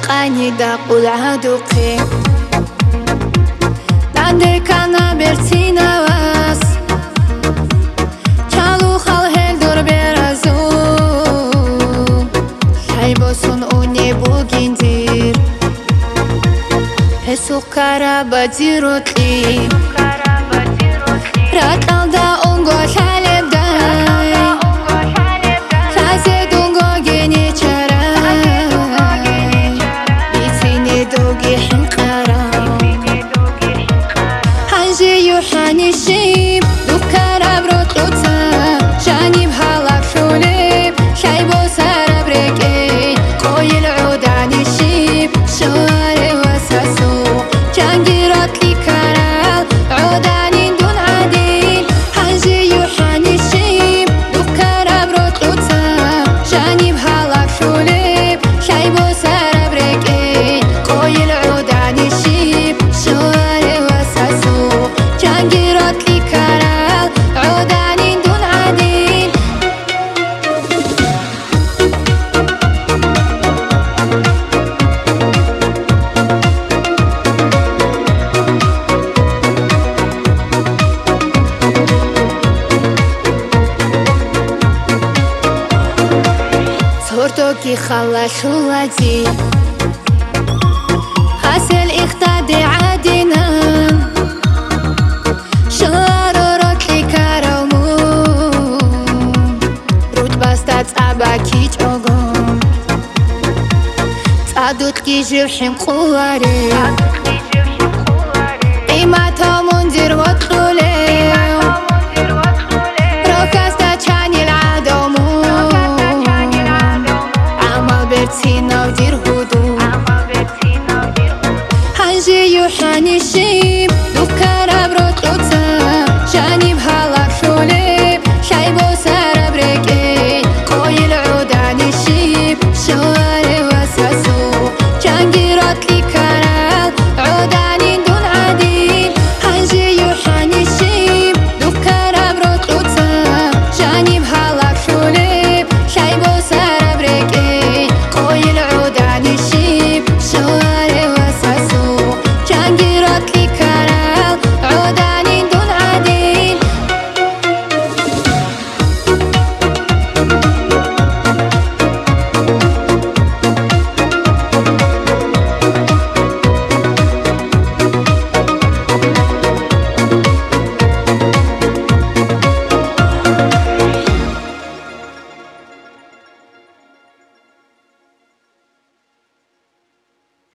قاني دا قول عدوقي عندك أنا برتينا واس چالو خال هل دور برازو حيبوسون اوني بوگيندير هسو كارا بديروتلي رات alda ongo حالب داي خازي دونغو جيني چراي بيتيني دوغي حنقارا هنجي يوحاني شيب دوكارا بروتلوتا جاني بهالك شوليب شايبو سارا بريكي قوي العوداني شيب شواري وساسو جانجي راتلي كارال عوداني دون عديل هنجي يوحاني شيب دوكارا بروتلوتا جاني بهالك شوليب شايبو سارا بريكي قوي العوداني شيب شواري وساسو جانجي راتلي كارال عوداني دون عديل صورتك خلا شولادي غسل اختادي عادينا شارورك لي كارمو رود باستات اباكي جوغم تعدوت كي جرحم خواري ايما توم